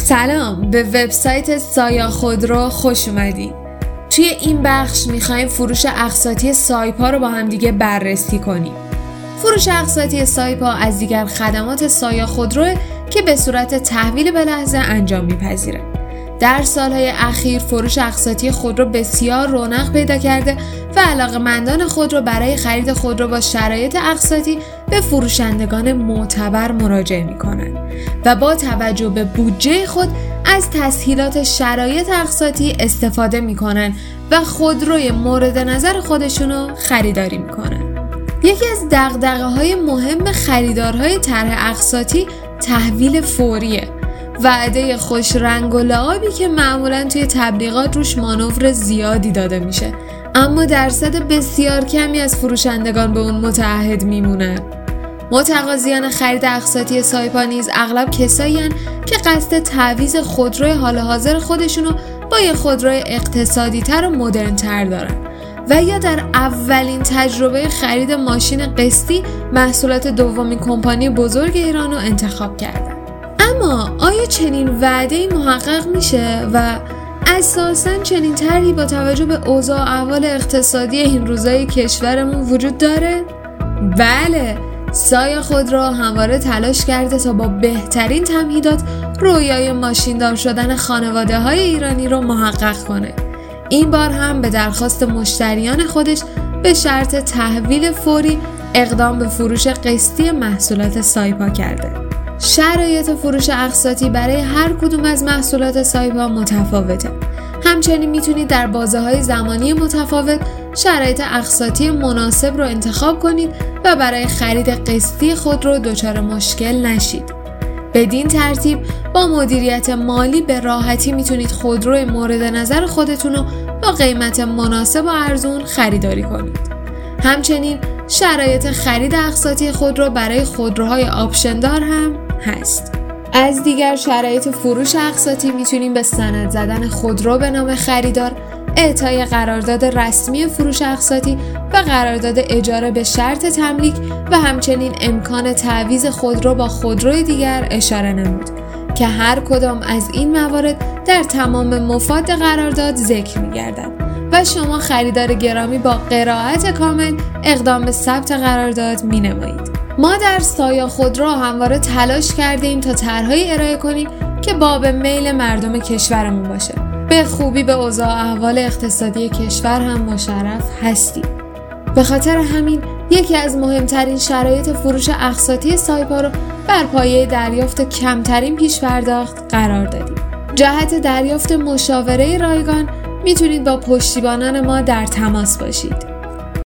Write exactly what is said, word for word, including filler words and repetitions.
سلام، به وبسایت سایا خودرو خوش اومدین. توی این بخش میخوایم فروش اقساطی سایپا رو با هم دیگه بررسی کنیم. فروش اقساطی سایپا از دیگر خدمات سایا خودرو که به صورت تحویل به لحظه انجام میپذیره. در سالهای اخیر فروش اقساطی خودرو بسیار رونق پیدا کرده و علاقه‌مندان خودرو برای خرید خودرو با شرایط اقساطی به فروشندگان معتبر مراجعه می‌کنند و با توجه به بودجه خود از تسهیلات شرایط اقساطی استفاده می‌کنند و خودروی مورد نظر خودشونو خریداری می‌کنند. یکی از دغدغه‌های مهم خریدارهای طرح اقساطی تحویل فوریه. وعده خوش رنگ و لعابی که معمولاً توی تبلیغات روش مانور زیادی داده میشه، اما درصد بسیار کمی از فروشندگان به اون متعهد میمونن. متقاضیان خرید اقساطی سایپا نیز اغلب کسایی هن که قصد تعویض خودروی حال حاضر خودشونو با یه خودروی اقتصادی تر و مدرن تر دارن و یا در اولین تجربه خرید ماشین قسطی محصولات دومین کمپانی بزرگ ایرانو انتخاب کردن. اما آیا چنین وعده‌ای محقق میشه و اساساً چنین طرحی با توجه به اوضاع و احوال اقتصادی این روزای کشورمون وجود داره؟ بله، سایا خودرو همواره تلاش کرده تا با بهترین تمهیدات رویای ماشیندار شدن خانواده‌های ایرانی رو محقق کنه. این بار هم به درخواست مشتریان خودش به شرط تحویل فوری اقدام به فروش قسطی محصولات سایپا کرده. شرایط فروش اقساطی برای هر کدوم از محصولات سایپا متفاوته. همچنین میتونید در بازه‌های زمانی متفاوت شرایط اقساطی مناسب رو انتخاب کنید و برای خرید قسطی خود رو دچار مشکل نشید. بدین ترتیب با مدیریت مالی به راحتی میتونید خودروی مورد نظر خودتون رو با قیمت مناسب و ارزون خریداری کنید. همچنین شرایط خرید اقساطی خودرو برای خودروهای آپشندار هم هست. از دیگر شرایط فروش اقساطی میتونیم به سند زدن خودرو به نام خریدار، اعطای قرارداد رسمی فروش اقساطی و قرارداد اجاره به شرط تملیک و همچنین امکان تعویض خودرو با خودروی دیگر اشاره نمود که هر کدام از این موارد در تمام مفاد قرارداد ذکر می‌گردد و شما خریدار گرامی با قرائت کامل اقدام به ثبت قرارداد می‌نمایید. ما در سایا خودرو همواره تلاش کردیم تا طرح‌هایی ارائه کنیم که باب میل مردم کشورمون باشه. به خوبی به اوضاع احوال اقتصادی کشور هم مشرف هستیم. به خاطر همین یکی از مهمترین شرایط فروش اقساطی سایپا رو بر پایه دریافت کمترین پیش پرداخت قرار دادیم. جهت دریافت مشاوره رایگان میتونید با پشتیبانان ما در تماس باشید.